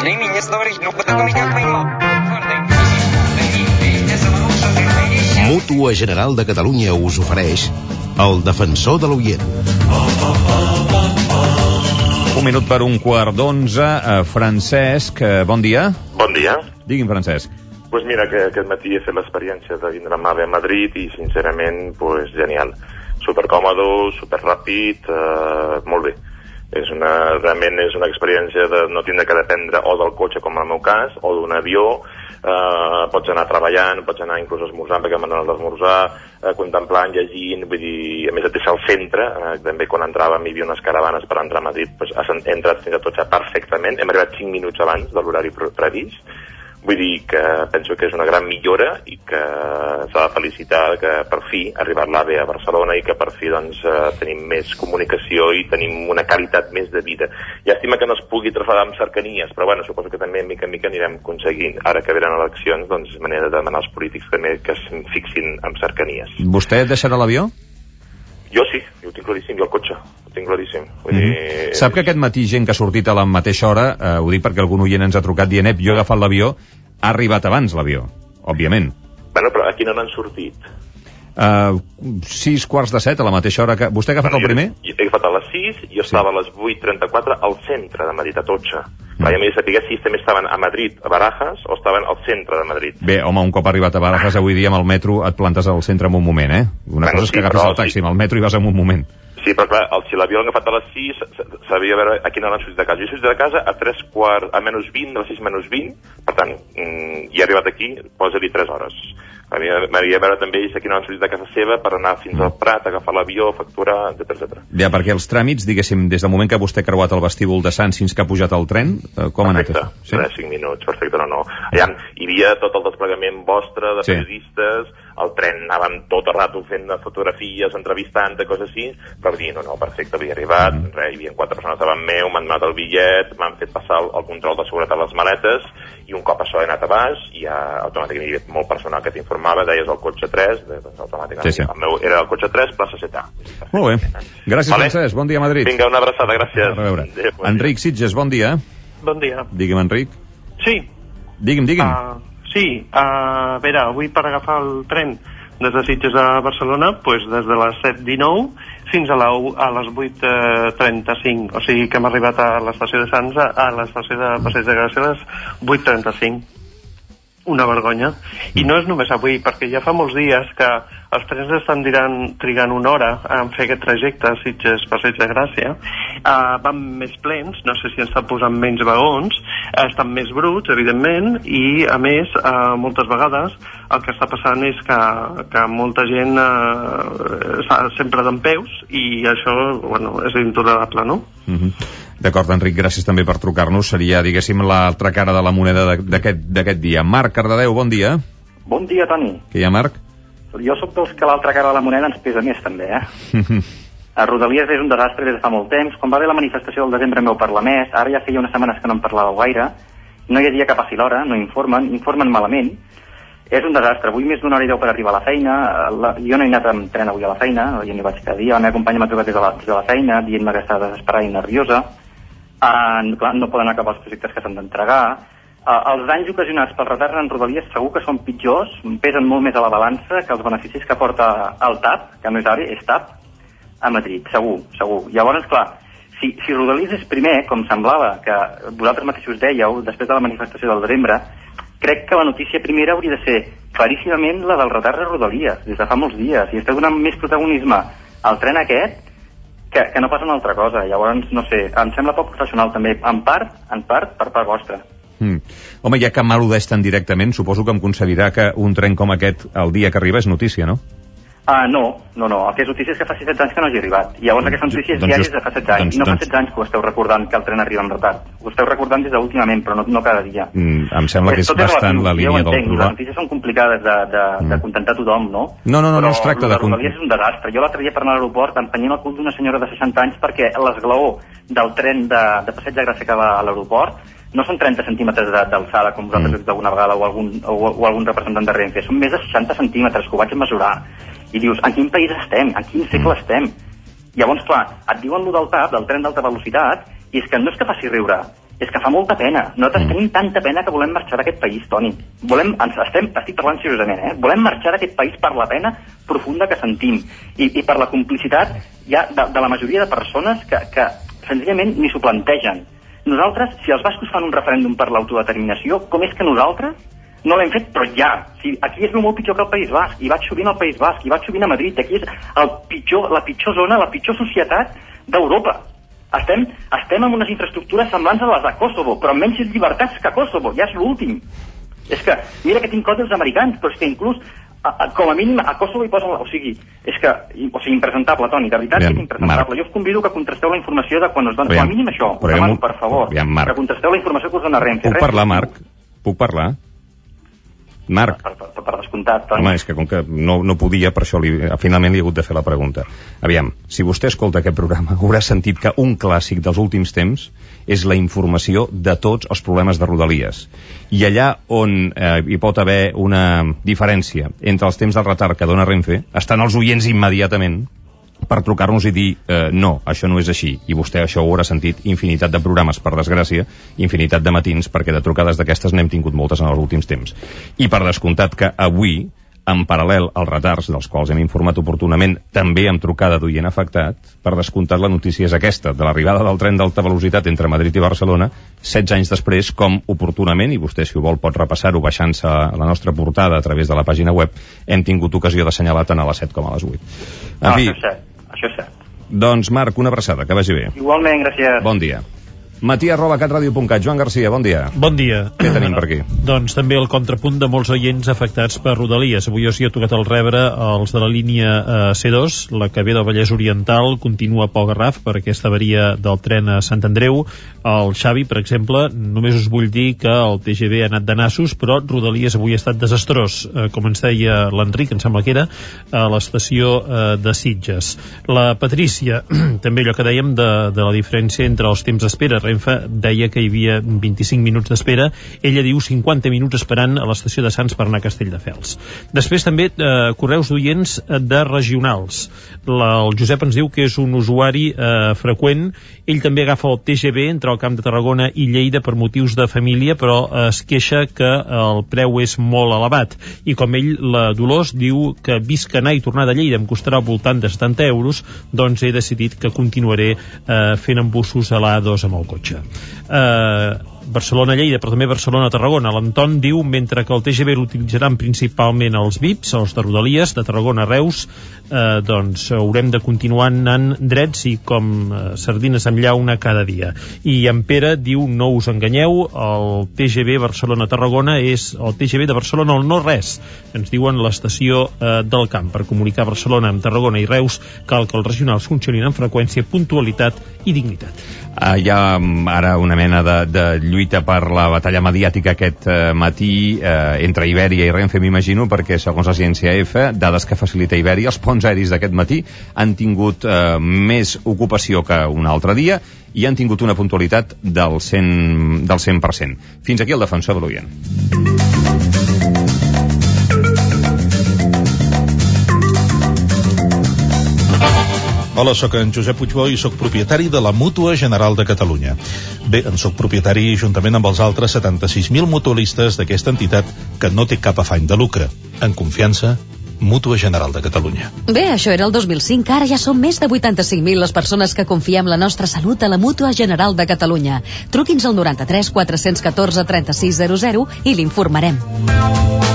Mútua General de Catalunya us ofereix El defensor de l'oient. 1 minut per 1:15. Francesc, bon dia. Bon dia. Digui'm, Francesc. Pues mira, que aquest matí he fet l'experiència de vindre amb AVE a Madrid i sincerament, pues genial. Supercòmode, superràpid, molt bé. Realment és una experiència de no tindre que dependre o del cotxe, com en el meu cas, o d'un avió. Pots anar treballant, pots anar inclús esmorzant, perquè m'han donat d'esmorzar, contemplant, llegint, vull dir, a més et deixa al centre. També quan entràvem hi havia unes caravanes per entrar a Madrid, pues, has entrat fins a Atocha perfectament, hem arribat 5 minuts abans de l'horari previst. Vull dir que penso que és una gran millora i que s'ha de felicitar que per fi ha arribat l'AVE a Barcelona i que per fi doncs, tenim més comunicació i tenim una qualitat més de vida. Llàstima que no es pugui traslladar amb cercanies, però bueno, suposo que també mica en mica anirem aconseguint. Ara que venen eleccions, doncs és manera de demanar als polítics també que es fixin en cercanies. Vostè deixarà l'avió? Jo sí, jo ho tinc claríssim, jo el cotxe, ho tinc claríssim. Vull dir... Sap que aquest matí gent que ha sortit a la mateixa hora, ho dic perquè algun oient ens ha trucat dient, jo he agafat l'avió, ha arribat abans l'avió, òbviament. Bueno, però aquí no n'han sortit. 6:45 a la mateixa hora que... Vostè ha agafat el primer? Jo he agafat a les 6, jo estava a les 8:34 al centre de Madrid, a Atocha. Ja m'he de saber si també estaven a Madrid, a Barajas, o estaven al centre de Madrid. Bé, home, un cop arribat a Barajas, avui dia amb el metro et plantes al centre en un moment, eh? Una cosa és que agafis el taxi, amb el metro i vas en un moment. Sí, però clar, si l'avió l'han agafat a les 6, sabia veure a quina hora han sortit de casa. Jo he sortit de casa a menys 20, a les 6 menys 20, per tant, he arribat aquí, posa-li 3 hores. M'hauria de veure també a quina hora han sortit de casa seva per anar fins al Prat, agafar l'avió, facturar, etc. Ja, perquè els tràmits, diguéssim, des del moment que vostè ha creuat el vestíbul de Sants fins que ha pujat al tren, com ha anat? Perfecte, 5 minuts, perfecte, no. Allà hi havia tot el desplegament vostre de periodistes, el tren anàvem tot el rato fent fotografies, entrevistant, coses així, per dir, no, perfecte, havia arribat, hi havia 4 persones davant meu, m'han donat el bitllet, m'han fet passar el control de seguretat a les maletes, i un cop això he anat a baix, i ja automàticament hi havia molt personal que t'informava, deies el cotxe 3, doncs automàticament sí. El meu era el cotxe 3, plaça Setà. Molt bé, gràcies, Francesc, bon dia a Madrid. Vinga, una abraçada, gràcies. A veure. Enric Sitges, bon dia. Bon dia. Digui'm, Enric. Sí. Digui'm. Sí, a veure, avui per agafar el tren des de Sitges a Barcelona, doncs des de les 7:19 fins a les 8:35, o sigui que hem arribat a l'estació de Sants, a l'estació de Passeig de Gràcia a les 8:35. Una vergonya. I no és només avui, perquè ja fa molts dies que els trens estan trigant 1 hora a fer aquest trajecte a Sitges Passeig de Gràcia. Van més plens, no sé si estan posant menys vagons, estan més bruts, evidentment, i a més, moltes vegades el que està passant és que molta gent sempre dempeus i això, bueno, és intolerable, no? D'acord, Enric, gràcies també per trucar-nos. Seria, diguéssim, l'altra cara de la moneda d'aquest dia. Marc Cardedeu, bon dia. Bon dia, Toni. Què hi ha, Marc? Jo sóc dels que l'altra cara de la moneda ens pesa més, també, A Rodalies és un desastre des de fa molt temps. Quan va haver la manifestació del desembre m'heu parlat més. Ara ja feia unes setmanes que no en parlàveu gaire. No hi ha dia que passi l'hora, no informen malament. És un desastre. Avui més d'una hora i 10 per arribar a la feina. Jo no he anat amb tren avui a la feina, jo n'hi vaig cada dia. La meva companya m'ha trucat des de la feina, dient-me que està desesperada i nerviosa. Clar, no poden acabar els projectes que s'han d'entregar. Els danys ocasionats pels retards en Rodalies segur que són pitjors, pesen molt més a la balança que els beneficis que porta el TAP, que no és AVE, és TAP, a Madrid, segur. Llavors, clar, si Rodalies és primer, com semblava que vosaltres mateixos dèieu, després de la manifestació del desembre, crec que la notícia primera hauria de ser claríssimament la del retard de Rodalies, des de fa molts dies, i esteu donant més protagonisme al tren aquest que no passa una altra cosa. Llavors, no sé, em sembla poc professional també, en part, per part vostra. Home, ja que m'al·ludeix tan directament, suposo que em concedirà que un tren com aquest, el dia que arriba, és notícia, no? No. El que és notícia és que fa 16 anys que no hagi arribat. I llavors aquesta notícia és diàries de fa 16 anys. No fa 16 anys que ho esteu recordant, que el tren arriba amb retard. Ho esteu recordant des d'últimament, però no cada dia. Em sembla que és bastant la línia del problema. Les notícies són complicades de contentar tothom, no? No es tracta de... Però Rodalies és un desastre. Jo l'altre dia per anar a l'aeroport empenyent el cul d'una senyora de 60 anys perquè l'esglaó del tren de Passeig de Gràcia que va a l'aeroport no són 30 centímetres d'alçada, com vosaltres heu dit alguna vegada, o algun representant de Renfe. Són més de 60 centímetres, que ho vaig mesurar. I dius, en quin país estem? En quin segle estem? Llavors, clar, et diuen lo del TAP, del tren d'alta velocitat, i és que no és que faci riure, És que fa molta pena. Nosaltres tenim tanta pena que volem marxar d'aquest país, Toni. Estic parlant seriosament, volem marxar d'aquest país per la pena profunda que sentim i per la complicitat ja de la majoria de persones que senzillament ni s'ho plantegen. Nosaltres, si els bascos fan un referèndum per l'autodeterminació, com és que nosaltres no l'hem fet, però ja? Aquí es veu molt pitjor que el País Basc, i vaig sovint al País Basc, i vaig sovint a Madrid, aquí és la pitjor zona, la pitjor societat d'Europa. Estem amb unes infraestructures semblants a les de Kosovo, però amb menys llibertats que Kosovo, ja és l'últim. És que, mira que tinc coses dels americans, però és que inclús, com a mínim, a Kosovo hi posen... O sigui, impresentable, Toni, de veritat que és impresentable. Jo us convido que contrasteu la informació de quan us dona... Com a mínim això, us demano, per favor, que contrasteu la informació que us dona Renfe. Puc parlar, Marc? Puc parlar? Marc. Per descomptat, Toni. Home, és que com que no podia, per això finalment li he hagut de fer la pregunta. Aviam, si vostè escolta aquest programa, haurà sentit que un clàssic dels últims temps és la informació de tots els problemes de Rodalies. I allà on hi pot haver una diferència entre els temps del retard que dona Renfe, estan els oients immediatament per trucar-nos i dir no, això no és així. I vostè això ho haurà sentit infinitat de programes, per desgràcia, infinitat de matins, perquè de trucades d'aquestes n'hem tingut moltes en els últims temps. I per descomptat que avui, en paral·lel als retards, dels quals hem informat oportunament, també amb trucada d'oient afectat, per descomptat la notícia és aquesta, de l'arribada del tren d'alta velocitat entre Madrid i Barcelona, 16 anys després, com oportunament, i vostè, si ho vol, pot repassar-ho baixant-se a la nostra portada a través de la pàgina web, hem tingut ocasió d'assenyalar tant a les 7 com a les 8. En fi, això és cert. Doncs, Marc, una abraçada, que vagi bé. Igualment, gràcies. Bon dia. Matí@catradio.cat. Joan Garcia, bon dia. Bon dia. Què tenim per aquí? Doncs també el contrapunt de molts oients afectats per Rodalies. Avui us hi ha tocat el rebre els de la línia C2, la que ve del Vallès Oriental, continua Pau Garraf per aquesta avaria del tren a Sant Andreu. El Xavi, per exemple, només us vull dir que el TGV ha anat de nassos, però Rodalies avui ha estat desastrós, com ens deia l'Enric, em sembla que era, a l'estació de Sitges. La Patrícia, també allò que dèiem de la diferència entre els temps d'espera. Renfe deia que hi havia 25 minuts d'espera, ella diu 50 minuts esperant a l'estació de Sants per anar a Castelldefels. Després també correus d'oients de regionals. El Josep ens diu que és un usuari freqüent, ell també agafa el TGV entre el Camp de Tarragona i Lleida per motius de família, però es queixa que el preu és molt elevat, i com ell, la Dolors, diu que vist que anar i tornar de Lleida em costarà al voltant de 70 euros, doncs he decidit que continuaré fent embussos a l'A2 amb el cotxe. Barcelona-Lleida, però també Barcelona-Tarragona. L'Anton diu, mentre que el TGV l'utilitzaran principalment els VIPs, els de Rodalies, de Tarragona a Reus, doncs haurem de continuar anant drets i com sardines amb llauna cada dia. I en Pere diu, no us enganyeu, el TGV Barcelona-Tarragona és el TGV de Barcelona al no res. Ens diuen l'estació del Camp. Per comunicar Barcelona amb Tarragona i Reus cal que els regionals funcionin amb freqüència, puntualitat i dignitat. Hi ha ara una mena de lluita per la batalla mediàtica aquest matí entre Ibèria i Renfe, m'imagino, perquè segons l'agència EFE, dades que facilita Ibèria, els ponts aèris d'aquest matí han tingut més ocupació que un altre dia i han tingut una puntualitat del 100%. Fins aquí el defensor de l'oient. Hola, sóc en Josep Puigbó i sóc propietari de la Mútua General de Catalunya. Bé, en sóc propietari juntament amb els altres 76.000 mutualistes d'aquesta entitat que no té cap afany de lucre. En confiança, Mútua General de Catalunya. Bé, això era el 2005, ara ja som més de 85.000 les persones que confiem la nostra salut a la Mútua General de Catalunya. Truqui'ns al 93 414 3600 i l'informarem.